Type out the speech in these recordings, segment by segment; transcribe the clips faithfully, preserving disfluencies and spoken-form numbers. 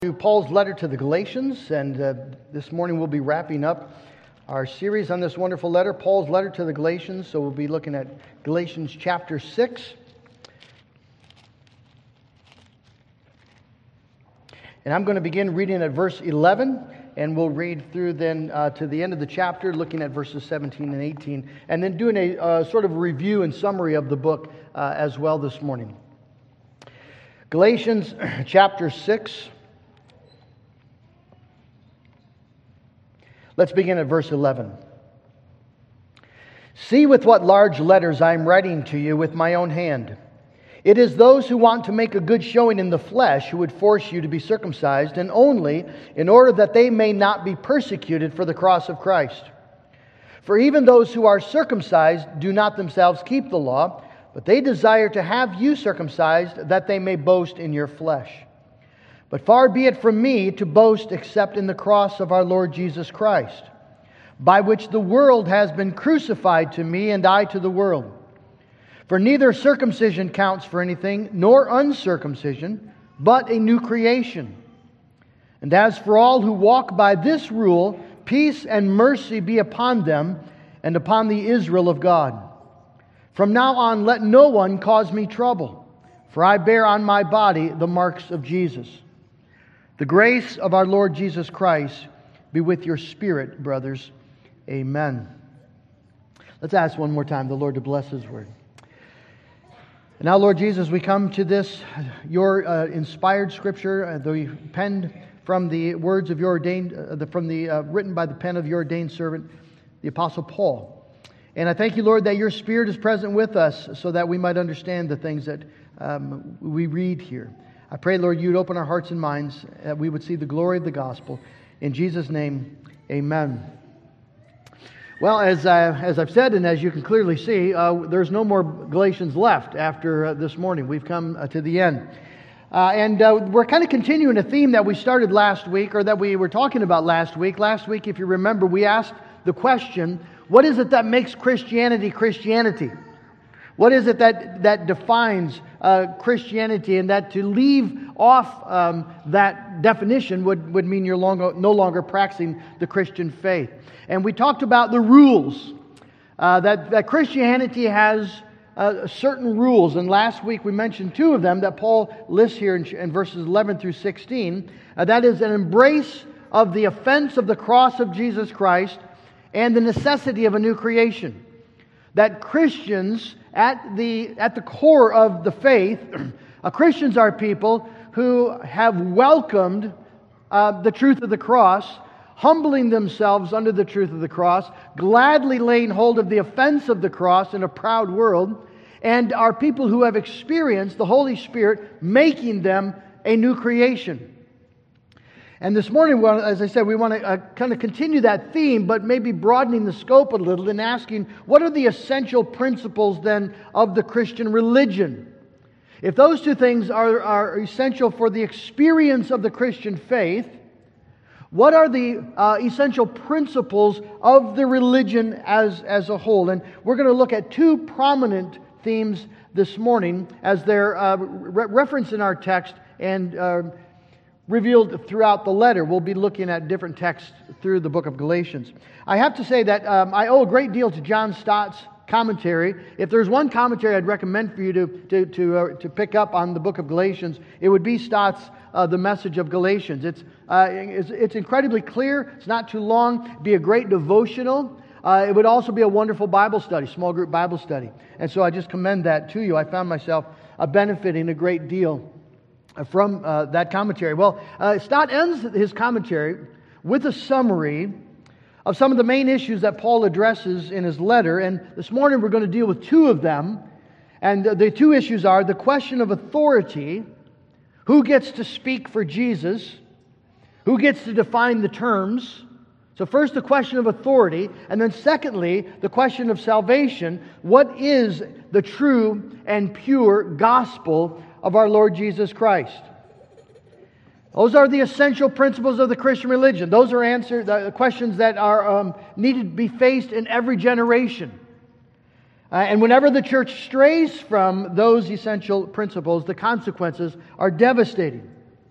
To Paul's letter to the Galatians, and uh, this morning we'll be wrapping up our series on this wonderful letter, Paul's letter to the Galatians. So we'll be looking at Galatians chapter six. And I'm going to begin reading at verse eleven, and we'll read through then uh, to the end of the chapter, looking at verses seventeen and eighteen, and then doing a uh, sort of review and summary of the book uh, as well this morning. Galatians chapter six. Let's begin at verse eleven. See with what large letters I am writing to you with my own hand. It is those who want to make a good showing in the flesh who would force you to be circumcised, and only in order that they may not be persecuted for the cross of Christ. For even those who are circumcised do not themselves keep the law, but they desire to have you circumcised, that they may boast in your flesh. But far be it from me to boast except in the cross of our Lord Jesus Christ, by which the world has been crucified to me and I to the world. For neither circumcision counts for anything, nor uncircumcision, but a new creation. And as for all who walk by this rule, peace and mercy be upon them and upon the Israel of God. From now on let no one cause me trouble, for I bear on my body the marks of Jesus. The grace of our Lord Jesus Christ be with your spirit, brothers. Amen. Let's ask one more time the Lord to bless His word. And now, Lord Jesus, we come to this, your uh, inspired Scripture, uh, the penned from the words of your ordained, uh, the, from the uh, written by the pen of your ordained servant, the Apostle Paul. And I thank you, Lord, that your Spirit is present with us so that we might understand the things that um, we read here. I pray, Lord, you'd open our hearts and minds, that we would see the glory of the gospel. In Jesus' name, amen. Well, as, uh, as I've said, and as you can clearly see, uh, there's no more Galatians left after uh, this morning. We've come uh, to the end. Uh, and uh, we're kind of continuing a theme that we started last week, or that we were talking about last week. Last week, if you remember, we asked the question, what is it that makes Christianity Christianity? What is it that, that defines uh, Christianity, and that to leave off um, that definition would, would mean you're longer, no longer practicing the Christian faith. And we talked about the rules, uh, that, that Christianity has uh, certain rules. And last week we mentioned two of them that Paul lists here in, in verses eleven through sixteen. Uh, that is an embrace of the offense of the cross of Jesus Christ and the necessity of a new creation. That Christians, at the at the core of the faith, uh, Christians are people who have welcomed uh, the truth of the cross, humbling themselves under the truth of the cross, gladly laying hold of the offense of the cross in a proud world, and are people who have experienced the Holy Spirit making them a new creation. And this morning, well, as I said, we want to uh, kind of continue that theme, but maybe broadening the scope a little and asking, what are the essential principles then of the Christian religion? If those two things are, are essential for the experience of the Christian faith, what are the uh, essential principles of the religion as, as a whole? And we're going to look at two prominent themes this morning as they're uh, re- referenced in our text and uh, revealed throughout the letter. We'll be looking at different texts through the book of Galatians. I have to say that um, I owe a great deal to John Stott's commentary. If there's one commentary I'd recommend for you to to to, uh, to pick up on the book of Galatians, it would be Stott's uh, The Message of Galatians. It's, uh, it's it's incredibly clear. It's not too long. It'd be a great devotional. Uh, it would also be a wonderful Bible study, small group Bible study. And so I just commend that to you. I found myself uh, benefiting a great deal from uh, that commentary. Well, uh, Stott ends his commentary with a summary of some of the main issues that Paul addresses in his letter. And this morning we're going to deal with two of them. And the two issues are the question of authority, who gets to speak for Jesus, who gets to define the terms. So first the question of authority, and then secondly the question of salvation. What is the true and pure gospel of our Lord Jesus Christ? Those are the essential principles of the Christian religion. Those are answer, the questions that are um, needed to be faced in every generation. Uh, and whenever the church strays from those essential principles, the consequences are devastating.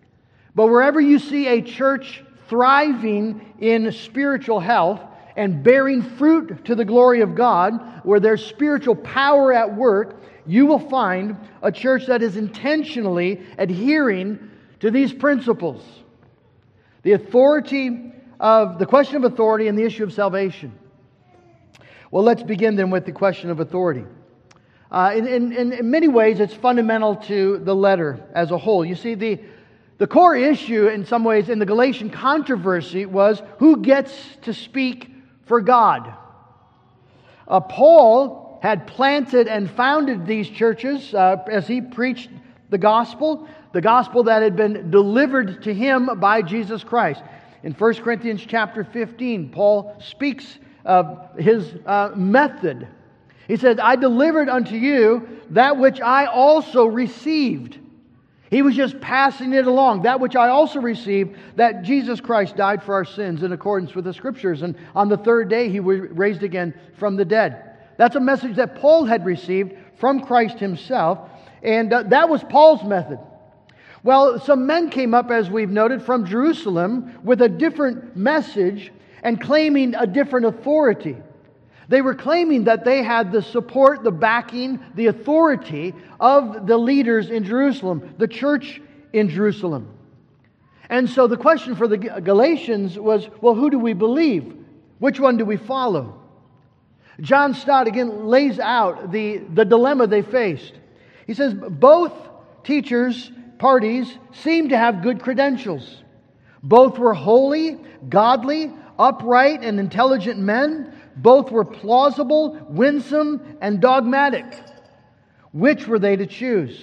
But wherever you see a church thriving in spiritual health and bearing fruit to the glory of God, where there's spiritual power at work, you will find a church that is intentionally adhering to these principles. The authority of the question of authority and the issue of salvation. Well, let's begin then with the question of authority. Uh, in, in, in many ways, it's fundamental to the letter as a whole. You see, the, the core issue in some ways in the Galatian controversy was who gets to speak for God. Uh, Paul had planted and founded these churches uh, as he preached the gospel, the gospel that had been delivered to him by Jesus Christ. In First Corinthians chapter fifteen, Paul speaks of his uh, method. He says, I delivered unto you that which I also received. He was just passing it along. That which I also received, that Jesus Christ died for our sins in accordance with the Scriptures. And on the third day, He was raised again from the dead. That's a message that Paul had received from Christ Himself. And uh, that was Paul's method. Well, some men came up, as we've noted, from Jerusalem with a different message and claiming a different authority. They were claiming that they had the support, the backing, the authority of the leaders in Jerusalem, the church in Jerusalem. And so the question for the Galatians was, well, who do we believe? Which one do we follow? John Stott again lays out the, the dilemma they faced. He says, both teachers, parties, seemed to have good credentials. Both were holy, godly, upright, and intelligent men. Both were plausible, winsome, and dogmatic. Which were they to choose?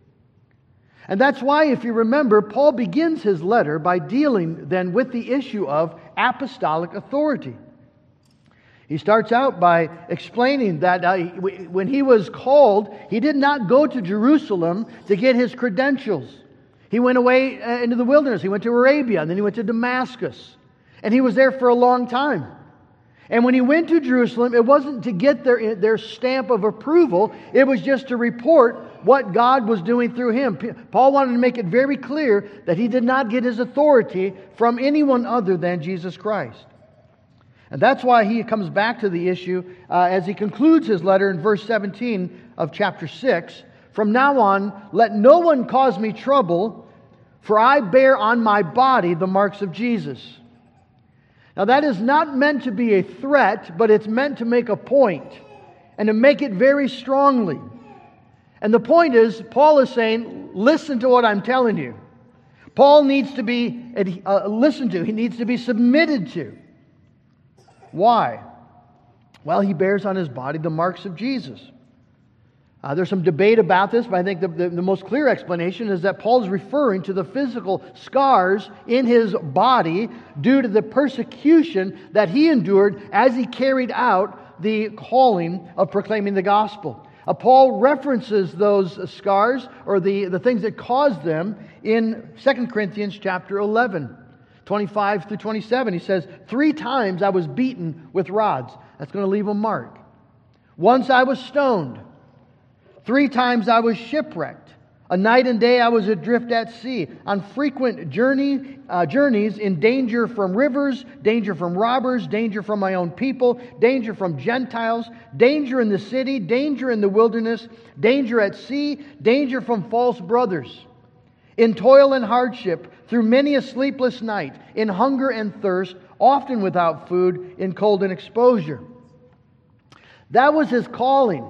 And that's why, if you remember, Paul begins his letter by dealing then with the issue of apostolic authority. He starts out by explaining that uh, when he was called, he did not go to Jerusalem to get his credentials. He went away uh, into the wilderness. He went to Arabia, and then he went to Damascus. And he was there for a long time. And when he went to Jerusalem, it wasn't to get their, their stamp of approval. It was just to report what God was doing through him. Paul wanted to make it very clear that he did not get his authority from anyone other than Jesus Christ. And that's why he comes back to the issue uh, as he concludes his letter in verse seventeen of chapter six. From now on, let no one cause me trouble, for I bear on my body the marks of Jesus. Now that is not meant to be a threat, but it's meant to make a point and to make it very strongly. And the point is, Paul is saying, listen to what I'm telling you. Paul needs to be uh, listened to. He needs to be submitted to. Why? Well, he bears on his body the marks of Jesus. Uh, there's some debate about this, but I think the, the, the most clear explanation is that Paul is referring to the physical scars in his body due to the persecution that he endured as he carried out the calling of proclaiming the gospel. Uh, Paul references those scars, or the, the things that caused them, in Second Corinthians chapter eleven. twenty-five through twenty-seven, he says, three times I was beaten with rods. That's going to leave a mark. Once I was stoned. Three times I was shipwrecked. A night and day I was adrift at sea. On frequent journey, uh, journeys, in danger from rivers, danger from robbers, danger from my own people, danger from Gentiles, danger in the city, danger in the wilderness, danger at sea, danger from false brothers. In toil and hardship, through many a sleepless night, in hunger and thirst, often without food, in cold and exposure. That was his calling.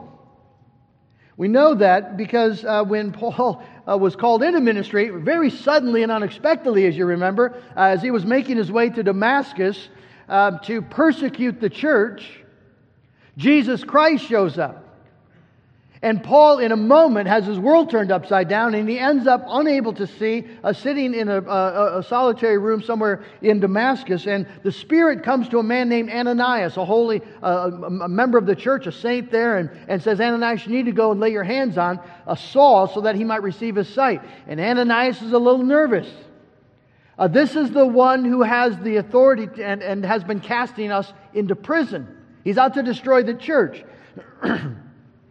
We know that because uh, when Paul uh, was called into ministry, very suddenly and unexpectedly, as you remember, uh, as he was making his way to Damascus uh, to persecute the church, Jesus Christ shows up. And Paul, in a moment, has his world turned upside down, and he ends up unable to see, uh, sitting in a, a, a solitary room somewhere in Damascus. And the Spirit comes to a man named Ananias, a holy uh, a member of the church, a saint there, and, and says, Ananias, you need to go and lay your hands on uh, Saul so that he might receive his sight. And Ananias is a little nervous. Uh, this is the one who has the authority to, and, and has been casting us into prison. He's out to destroy the church.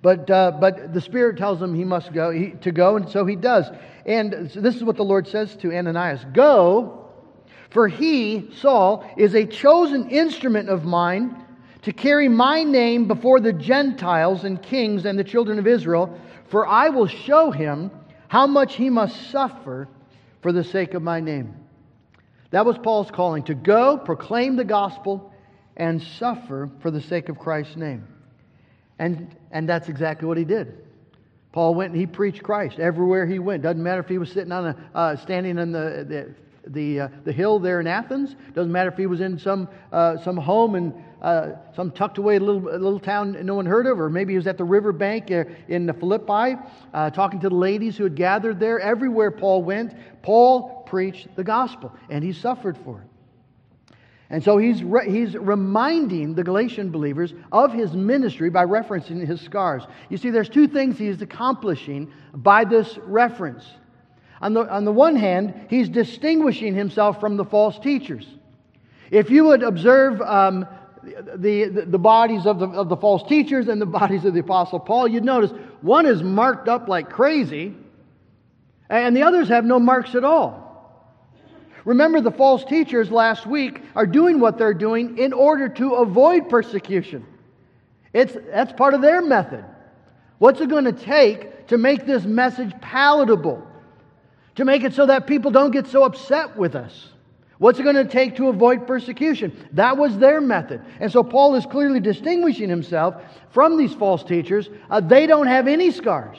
But uh, but the Spirit tells him he must go he, to go, and so he does. And so this is what the Lord says to Ananias: "Go, for he, Saul, is a chosen instrument of mine to carry my name before the Gentiles and kings and the children of Israel. For I will show him how much he must suffer for the sake of my name." That was Paul's calling: to go, proclaim the gospel, and suffer for the sake of Christ's name. And and that's exactly what he did. Paul went and he preached Christ everywhere he went. Doesn't matter if he was sitting on a uh, standing on the the the, uh, the hill there in Athens. Doesn't matter if he was in some uh, some home in uh, some tucked away little little town no one heard of, or maybe he was at the river bank in Philippi uh, talking to the ladies who had gathered there. Everywhere Paul went, Paul preached the gospel, and he suffered for it. And so he's re- he's reminding the Galatian believers of his ministry by referencing his scars. You see, there's two things he's accomplishing by this reference. On the, on the one hand, he's distinguishing himself from the false teachers. If you would observe um, the, the, the bodies of the, of the false teachers and the bodies of the Apostle Paul, you'd notice one is marked up like crazy, and the others have no marks at all. Remember, the false teachers last week are doing what they're doing in order to avoid persecution. It's, that's part of their method. What's it going to take to make this message palatable? To make it so that people don't get so upset with us? What's it going to take to avoid persecution? That was their method. And so Paul is clearly distinguishing himself from these false teachers. Uh, they don't have any scars.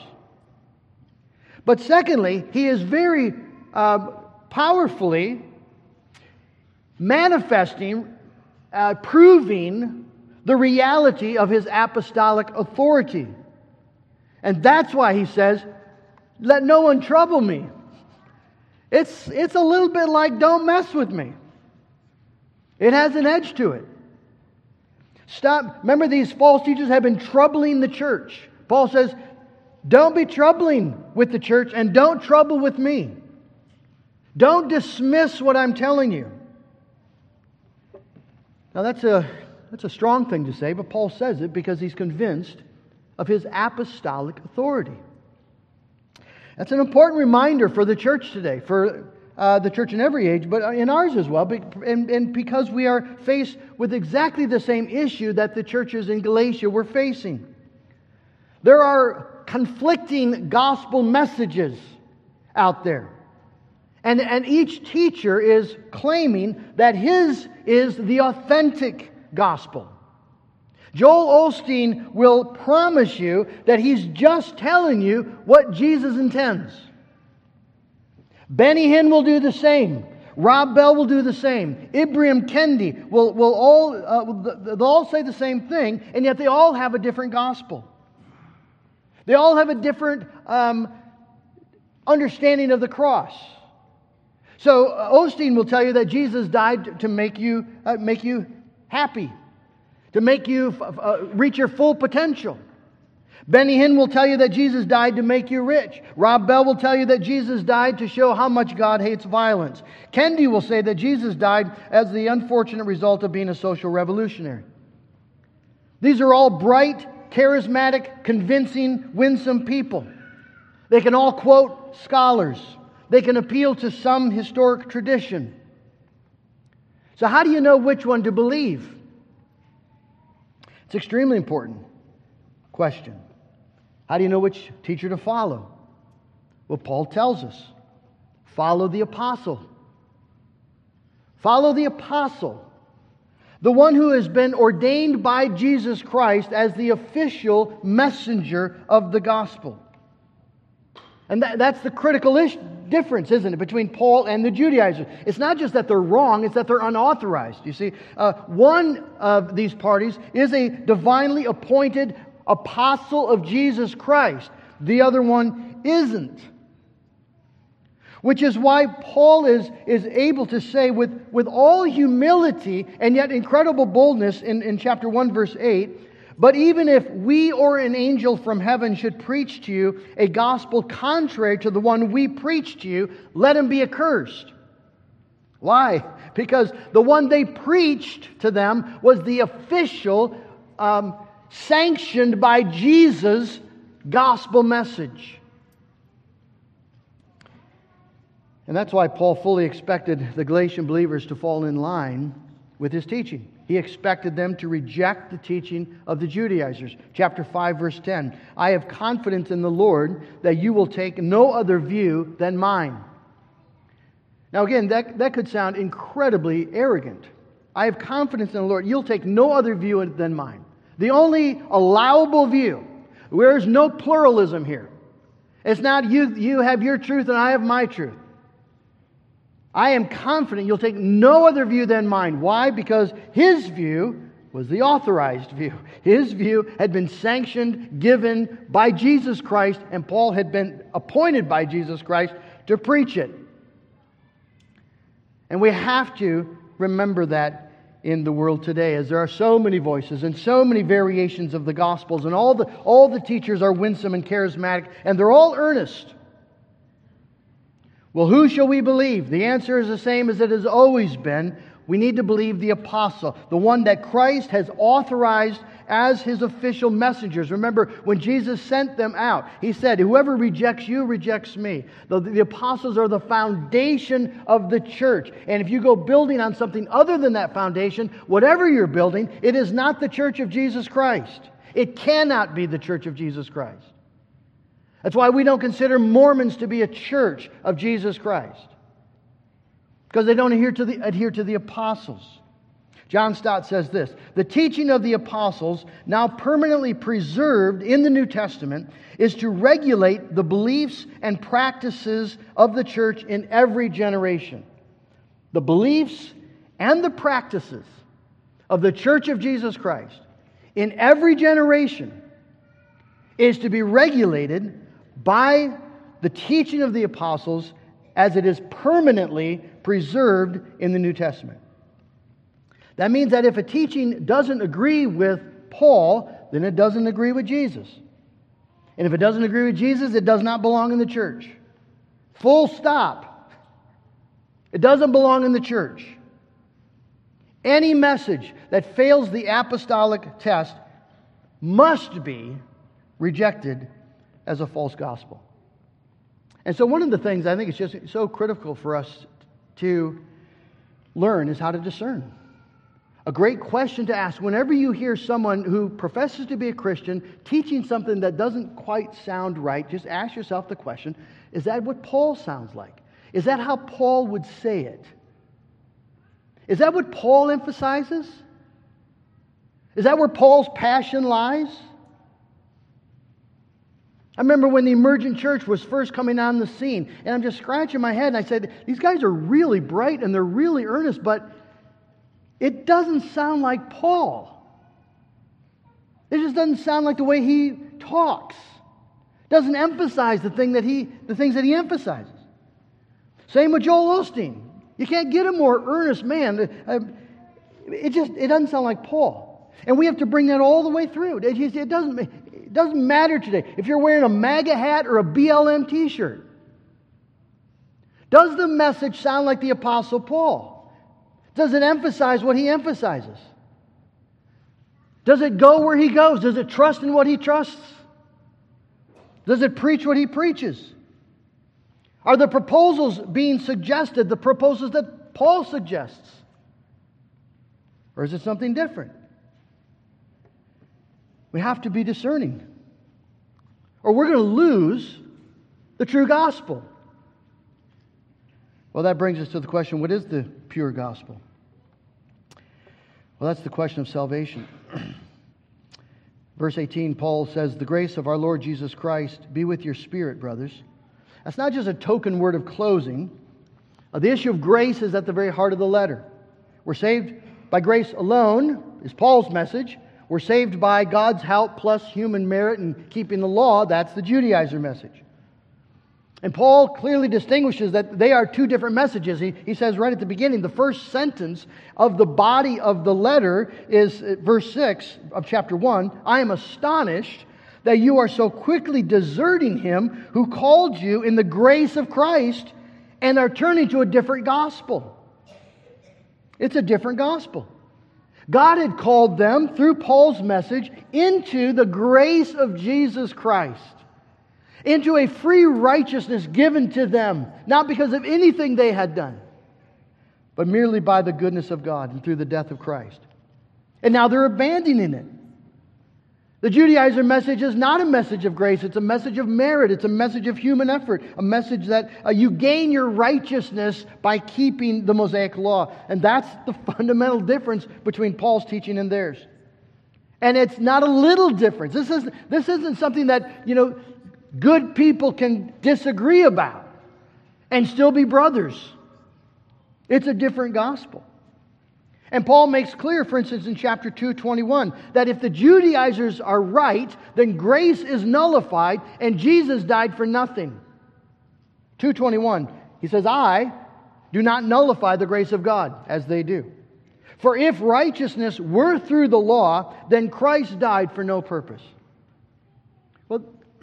But secondly, he is very uh, powerfully manifesting, uh, proving the reality of his apostolic authority. And that's why he says, "Let no one trouble me." It's, it's a little bit like, don't mess with me. It has an edge to it. Stop. Remember, these false teachers have been troubling the church. Paul says, don't be troubling with the church, and don't trouble with me. Don't dismiss what I'm telling you. Now that's a, that's a strong thing to say, but Paul says it because he's convinced of his apostolic authority. That's an important reminder for the church today, for uh, the church in every age, but in ours as well, and, and because we are faced with exactly the same issue that the churches in Galatia were facing. There are conflicting gospel messages out there. And, and each teacher is claiming that his is the authentic gospel. Joel Osteen will promise you that he's just telling you what Jesus intends. Benny Hinn will do the same. Rob Bell will do the same. Ibram Kendi will, will all, uh, they'll all say the same thing, and yet they all have a different gospel. They all have a different um, understanding of the cross. So uh, Osteen will tell you that Jesus died to make you uh, make you happy, to make you f- uh, reach your full potential. Benny Hinn will tell you that Jesus died to make you rich. Rob Bell will tell you that Jesus died to show how much God hates violence. Kendi will say that Jesus died as the unfortunate result of being a social revolutionary. These are all bright, charismatic, convincing, winsome people. They can all quote scholars. They can appeal to some historic tradition. So how do you know which one to believe? It's an extremely important question. How do you know which teacher to follow? Well, Paul tells us. Follow the apostle. Follow the apostle. The one who has been ordained by Jesus Christ as the official messenger of the gospel. And that, that's the critical issue, difference, isn't it, between Paul and the Judaizers. It's not just that they're wrong, it's that they're unauthorized. You see, uh, one of these parties is a divinely appointed apostle of Jesus Christ. The other one isn't. Which is why Paul is, is able to say with, with all humility and yet incredible boldness in, in chapter one, verse eight, "But even if we or an angel from heaven should preach to you a gospel contrary to the one we preach to you, let him be accursed." Why? Because the one they preached to them was the official um, sanctioned by Jesus' gospel message. And that's why Paul fully expected the Galatian believers to fall in line with his teaching. He expected them to reject the teaching of the Judaizers. Chapter five, verse ten. I have confidence in the Lord that you will take no other view than mine. Now again, that, that could sound incredibly arrogant. I have confidence in the Lord. You'll take no other view than mine. The only allowable view, there is no pluralism here. It's not you, you have your truth and I have my truth. I am confident you'll take no other view than mine. Why? Because his view was the authorized view. His view had been sanctioned, given by Jesus Christ, and Paul had been appointed by Jesus Christ to preach it. And we have to remember that in the world today, as there are so many voices and so many variations of the Gospels, and all the, all the teachers are winsome and charismatic, and they're all earnest. Well, who shall we believe? The answer is the same as it has always been. We need to believe the apostle, the one that Christ has authorized as his official messengers. Remember, when Jesus sent them out, he said, whoever rejects you rejects me. The, the apostles are the foundation of the church. And if you go building on something other than that foundation, whatever you're building, it is not the church of Jesus Christ. It cannot be the church of Jesus Christ. That's why we don't consider Mormons to be a church of Jesus Christ, because they don't adhere to the, adhere to the apostles. John Stott says this: the teaching of the apostles, now permanently preserved in the New Testament, is to regulate the beliefs and practices of the church in every generation. The beliefs and the practices of the church of Jesus Christ in every generation is to be regulated by the teaching of the apostles as it is permanently preserved in the New Testament. That means that if a teaching doesn't agree with Paul, then it doesn't agree with Jesus. And if it doesn't agree with Jesus, it does not belong in the church. Full stop. It doesn't belong in the church. Any message that fails the apostolic test must be rejected as a false gospel. And so one of the things I think is just so critical for us to learn is how to discern. A great question to ask whenever you hear someone who professes to be a Christian teaching something that doesn't quite sound right, just ask yourself the question, is that what Paul sounds like? Is that how Paul would say it? Is that what Paul emphasizes? Is that where Paul's passion lies? I remember when the emergent church was first coming on the scene, and I'm just scratching my head, and I said, these guys are really bright and they're really earnest, but it doesn't sound like Paul. It just doesn't sound like the way he talks. It doesn't emphasize the thing that he, the things that he emphasizes. Same with Joel Osteen. You can't get a more earnest man. It just it doesn't sound like Paul. And we have to bring that all the way through. It doesn't, it doesn't matter today if you're wearing a MAGA hat or a B L M t-shirt. Does the message sound like the Apostle Paul? Does it emphasize what he emphasizes? Does it go where he goes? Does it trust in what he trusts? Does it preach what he preaches? Are the proposals being suggested the proposals that Paul suggests? Or is it something different? We have to be discerning, or we're going to lose the true gospel. Well, that brings us to the question, what is the pure gospel? Well, that's the question of salvation. Verse eighteen, Paul says, the grace of our Lord Jesus Christ be with your spirit, brothers. That's not just a token word of closing. Uh, the issue of grace is at the very heart of the letter. We're saved by grace alone, is Paul's message. We're saved by God's help plus human merit and keeping the law. That's the Judaizer message. And Paul clearly distinguishes that they are two different messages. He, he says right at the beginning, the first sentence of the body of the letter is verse six of chapter one. I am astonished that you are so quickly deserting him who called you in the grace of Christ and are turning to a different gospel. It's a different gospel. God had called them, through Paul's message, into the grace of Jesus Christ, into a free righteousness given to them, not because of anything they had done, but merely by the goodness of God and through the death of Christ. And now they're abandoning it. The Judaizer message is not a message of grace. It's a message of merit. It's a message of human effort. A message that uh, you gain your righteousness by keeping the Mosaic Law. And that's the fundamental difference between Paul's teaching and theirs. And it's not a little difference. This isn't, this isn't something that, you know, good people can disagree about and still be brothers. It's a different gospel. And Paul makes clear, for instance, in chapter two, twenty-one, that if the Judaizers are right, then grace is nullified and Jesus died for nothing. two twenty-one, he says, I do not nullify the grace of God, as they do. For if righteousness were through the law, then Christ died for no purpose. Well,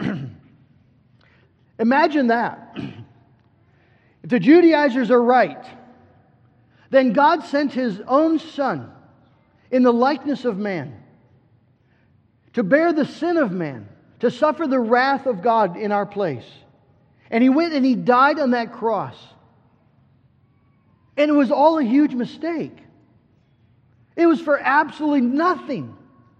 imagine that. If the Judaizers are right, then God sent His own Son in the likeness of man to bear the sin of man, to suffer the wrath of God in our place. And He went and He died on that cross. And it was all a huge mistake. It was for absolutely nothing.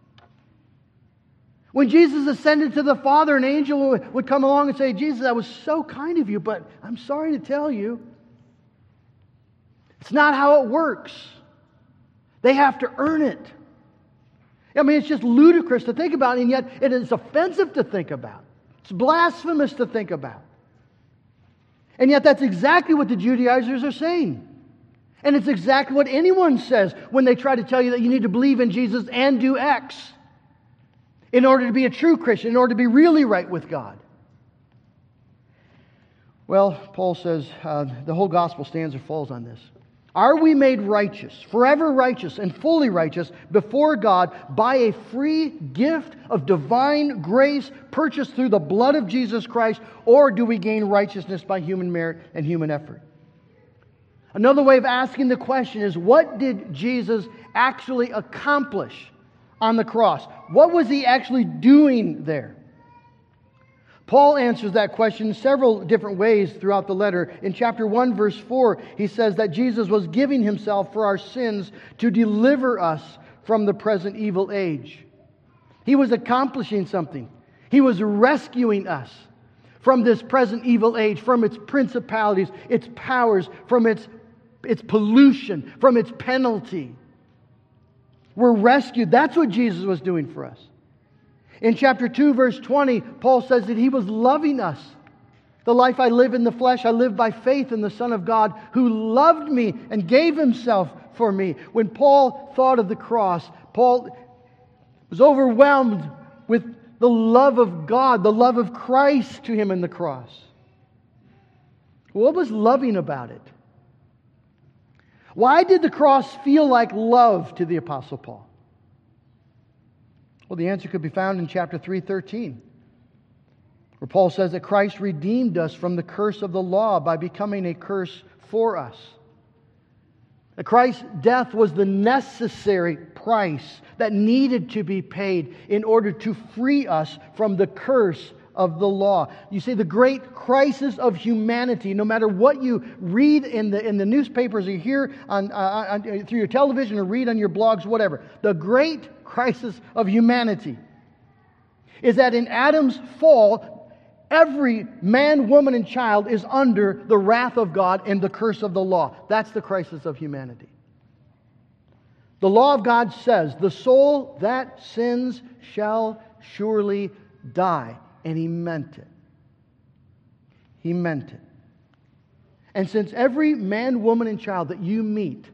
When Jesus ascended to the Father, an angel would come along and say, Jesus, that was so kind of you, but I'm sorry to tell you, it's not how it works. They have to earn it. I mean, it's just ludicrous to think about, and yet it is offensive to think about. It's blasphemous to think about. And yet that's exactly what the Judaizers are saying. And it's exactly what anyone says when they try to tell you that you need to believe in Jesus and do X in order to be a true Christian, in order to be really right with God. Well, Paul says uh, the whole gospel stands or falls on this. Are we made righteous, forever righteous and fully righteous before God by a free gift of divine grace purchased through the blood of Jesus Christ, or do we gain righteousness by human merit and human effort? Another way of asking the question is, what did Jesus actually accomplish on the cross? What was He actually doing there? Paul answers that question in several different ways throughout the letter. In chapter one, verse four, he says that Jesus was giving Himself for our sins to deliver us from the present evil age. He was accomplishing something. He was rescuing us from this present evil age, from its principalities, its powers, from its, its pollution, from its penalty. We're rescued. That's what Jesus was doing for us. In chapter two, verse twenty, Paul says that He was loving us. The life I live in the flesh, I live by faith in the Son of God who loved me and gave Himself for me. When Paul thought of the cross, Paul was overwhelmed with the love of God, the love of Christ to him in the cross. What was loving about it? Why did the cross feel like love to the Apostle Paul? Well, the answer could be found in chapter three, thirteen, where Paul says that Christ redeemed us from the curse of the law by becoming a curse for us. That Christ's death was the necessary price that needed to be paid in order to free us from the curse of the law. You see, the great crisis of humanity, no matter what you read in the in the newspapers or hear on, uh, on through your television or read on your blogs, whatever, the great crisis of humanity is that in Adam's fall, every man, woman, and child is under the wrath of God and the curse of the law. That's the crisis of humanity. The law of God says, the soul that sins shall surely die. And He meant it. He meant it. And since every man, woman, and child that you meet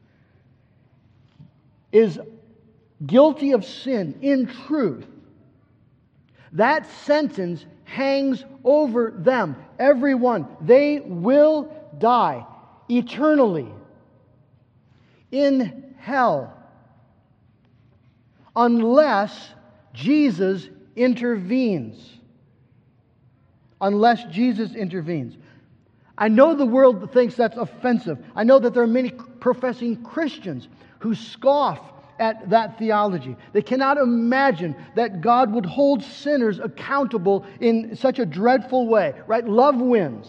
is guilty of sin in truth, that sentence hangs over them. Everyone. They will die eternally in hell unless Jesus intervenes. Unless Jesus intervenes. I know the world thinks that's offensive. I know that there are many professing Christians who scoff at that theology. They cannot imagine that God would hold sinners accountable in such a dreadful way, right? Love wins.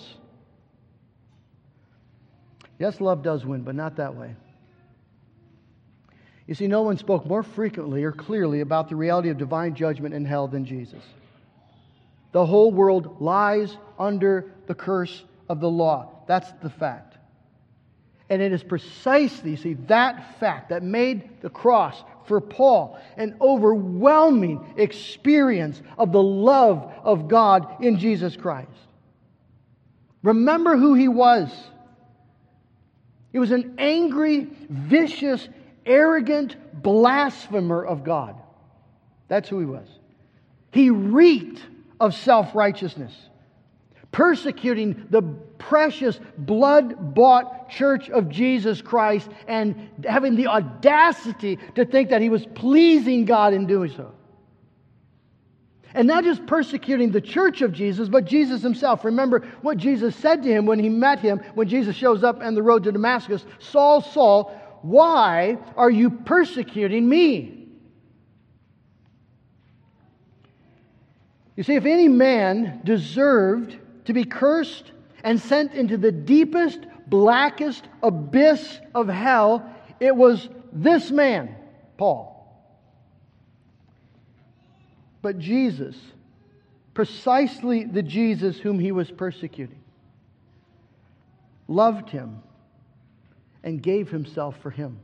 Yes, love does win, but not that way. You see, no one spoke more frequently or clearly about the reality of divine judgment in hell than Jesus. The whole world lies under the curse of the law. That's the fact. And it is precisely, see, that fact that made the cross for Paul an overwhelming experience of the love of God in Jesus Christ. Remember who he was. He was an angry, vicious, arrogant blasphemer of God. That's who he was. He reeked of self-righteousness, persecuting the precious blood-bought church of Jesus Christ and having the audacity to think that he was pleasing God in doing so. And not just persecuting the church of Jesus, but Jesus himself. Remember what Jesus said to him when he met him, when Jesus shows up on the road to Damascus. Saul, Saul, why are you persecuting me? You see, if any man deserved to be cursed and sent into the deepest, blackest abyss of hell, it was this man, Paul. But Jesus, precisely the Jesus whom he was persecuting, loved him and gave himself for him.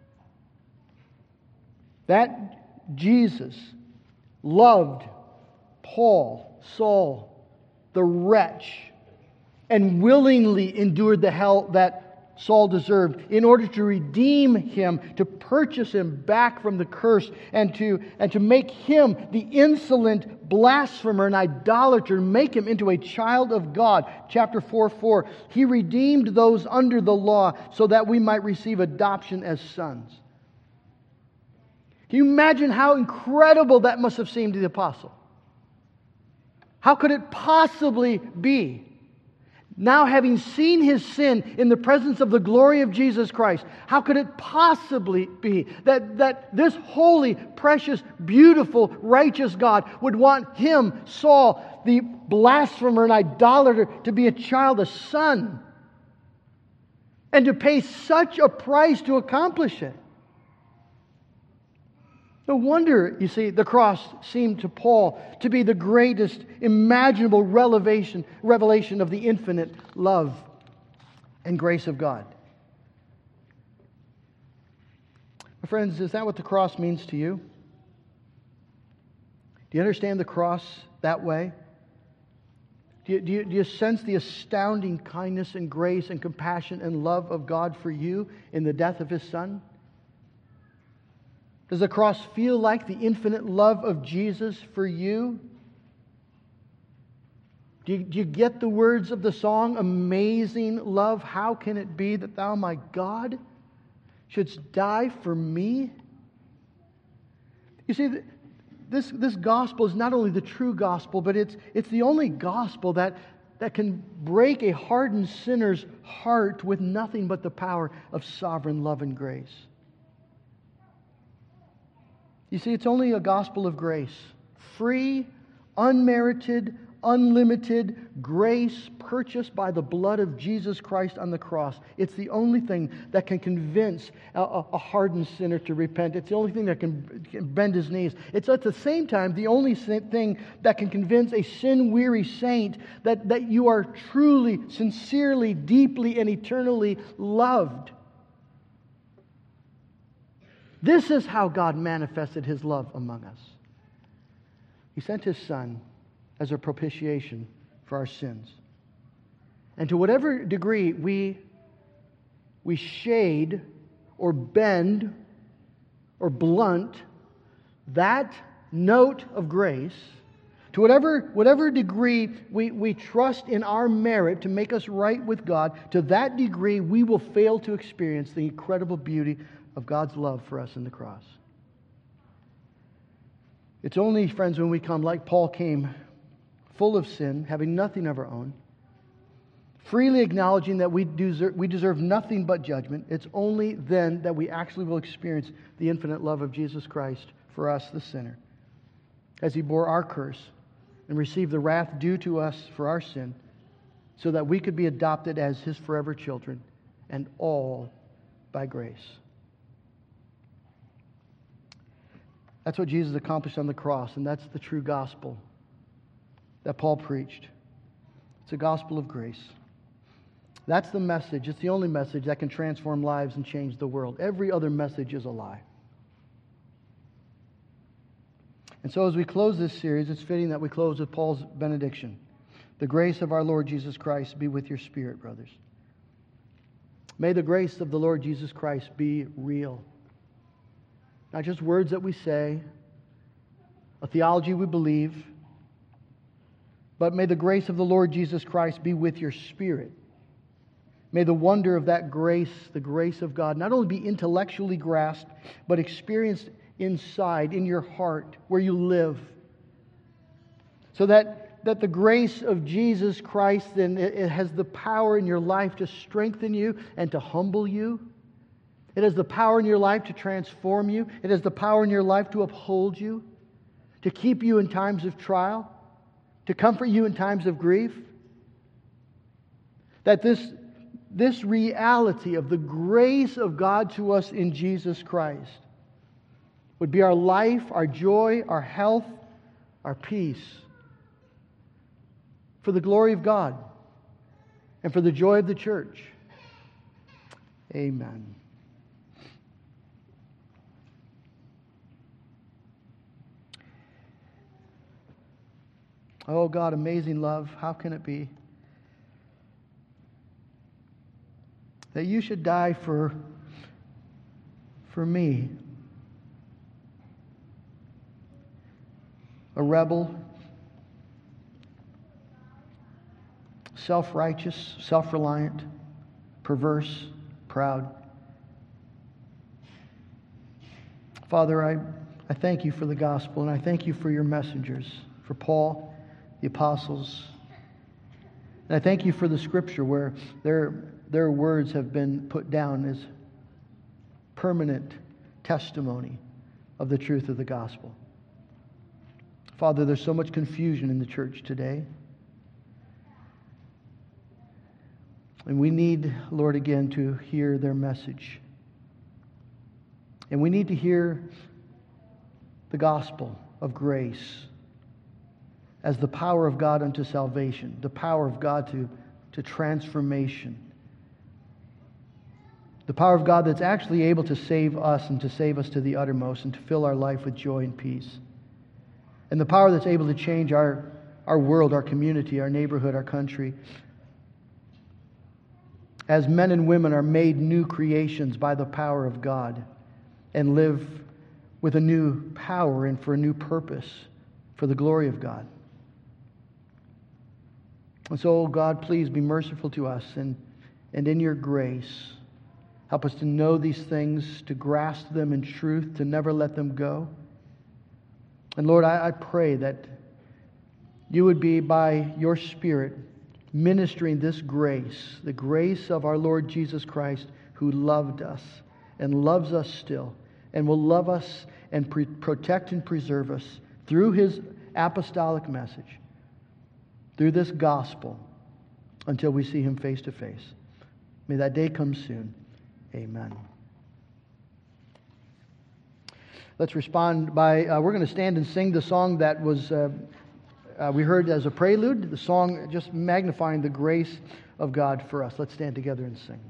That Jesus loved Paul, Saul, the wretch, and willingly endured the hell that Saul deserved in order to redeem him, to purchase him back from the curse, and to, and to make him the insolent blasphemer and idolater, make him into a child of God. Chapter four four. He redeemed those under the law so that we might receive adoption as sons. Can you imagine how incredible that must have seemed to the apostle? How could it possibly be? Now having seen his sin in the presence of the glory of Jesus Christ, how could it possibly be that, that this holy, precious, beautiful, righteous God would want him, Saul, the blasphemer and idolater, to be a child, a son, and to pay such a price to accomplish it? No wonder, you see, the cross seemed to Paul to be the greatest imaginable revelation, revelation of the infinite love and grace of God. My friends, is that what the cross means to you? Do you understand the cross that way? Do you, do you, do you sense the astounding kindness and grace and compassion and love of God for you in the death of His Son? Does the cross feel like the infinite love of Jesus for you? Do you, do you get the words of the song, Amazing Love? How can it be that thou, my God, shouldst die for me? You see, this, this gospel is not only the true gospel, but it's, it's the only gospel that, that can break a hardened sinner's heart with nothing but the power of sovereign love and grace. You see, it's only a gospel of grace. Free, unmerited, unlimited grace purchased by the blood of Jesus Christ on the cross. It's the only thing that can convince a, a hardened sinner to repent. It's the only thing that can, can bend his knees. It's at the same time the only thing that can convince a sin-weary saint that, that you are truly, sincerely, deeply, and eternally loved. This is how God manifested His love among us. He sent His Son as a propitiation for our sins. And to whatever degree we, we shade or bend or blunt that note of grace, to whatever, whatever degree we, we trust in our merit to make us right with God, to that degree we will fail to experience the incredible beauty of God's love for us in the cross. It's only, friends, when we come like Paul came, full of sin, having nothing of our own, freely acknowledging that we deserve, we deserve nothing but judgment. It's only then that we actually will experience the infinite love of Jesus Christ for us, the sinner, as He bore our curse and received the wrath due to us for our sin, so that we could be adopted as His forever children, and all by grace. That's what Jesus accomplished on the cross, and that's the true gospel that Paul preached. It's a gospel of grace. That's the message. It's the only message that can transform lives and change the world. Every other message is a lie. And so as we close this series, it's fitting that we close with Paul's benediction. The grace of our Lord Jesus Christ be with your spirit, brothers. May the grace of the Lord Jesus Christ be real. Not just words that we say, a theology we believe, but may the grace of the Lord Jesus Christ be with your spirit. May the wonder of that grace, the grace of God, not only be intellectually grasped, but experienced inside, in your heart, where you live. So that, that the grace of Jesus Christ then it, it has the power in your life to strengthen you and to humble you. It has the power in your life to transform you. It has the power in your life to uphold you, to keep you in times of trial, to comfort you in times of grief. That this This reality of the grace of God to us in Jesus Christ would be our life, our joy, our health, our peace, for the glory of God and for the joy of the church. Amen. Oh God, amazing love, how can it be that you should die for, for me, a rebel, self-righteous, self-reliant, perverse, proud. Father, I, I thank you for the gospel, and I thank you for your messengers, for Paul, the apostles. And I thank you for the Scripture where their, their words have been put down as permanent testimony of the truth of the gospel. Father, there's so much confusion in the church today. And we need, Lord, again, to hear their message. And we need to hear the gospel of grace as the power of God unto salvation, the power of God to, to transformation, the power of God that's actually able to save us and to save us to the uttermost and to fill our life with joy and peace, and the power that's able to change our, our world, our community, our neighborhood, our country, as men and women are made new creations by the power of God and live with a new power and for a new purpose for the glory of God. And so, God, please be merciful to us, and, and in your grace, help us to know these things, to grasp them in truth, to never let them go. And Lord, I, I pray that you would be, by your Spirit, ministering this grace, the grace of our Lord Jesus Christ, who loved us and loves us still, and will love us and pre- protect and preserve us through his apostolic message, through this gospel, until we see him face to face. May that day come soon. Amen. Let's respond by, uh, we're going to stand and sing the song that was uh, uh, we heard as a prelude, the song just magnifying the grace of God for us. Let's stand together and sing.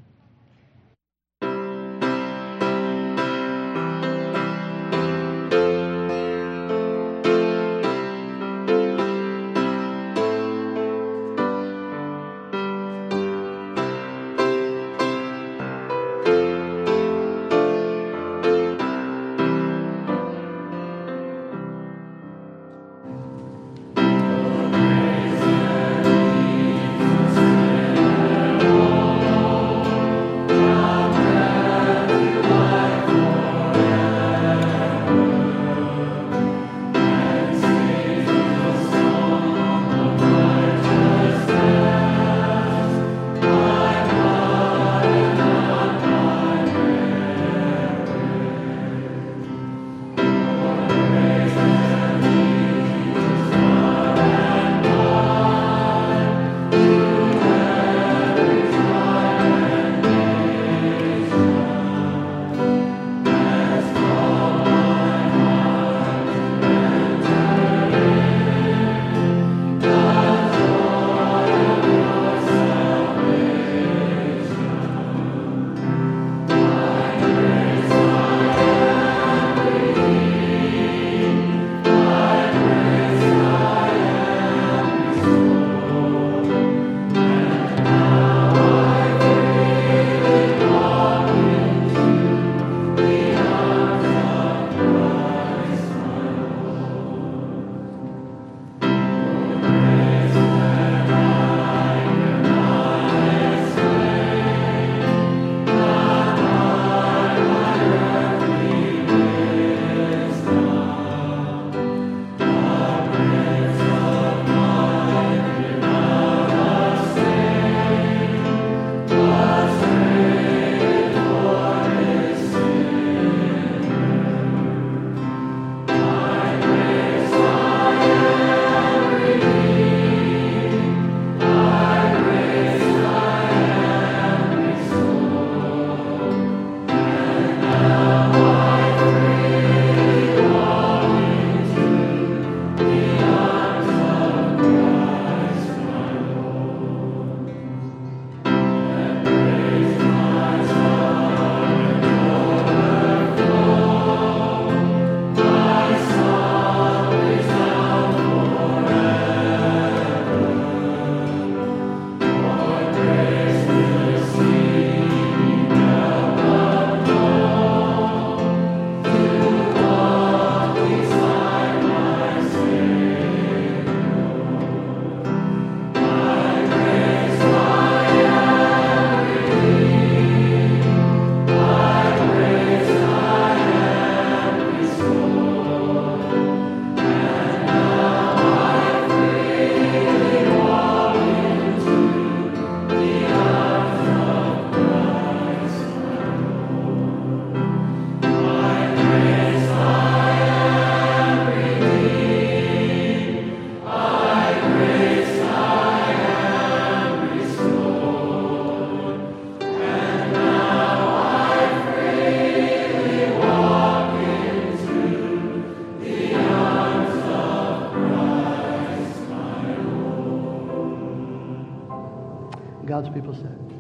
God's people said.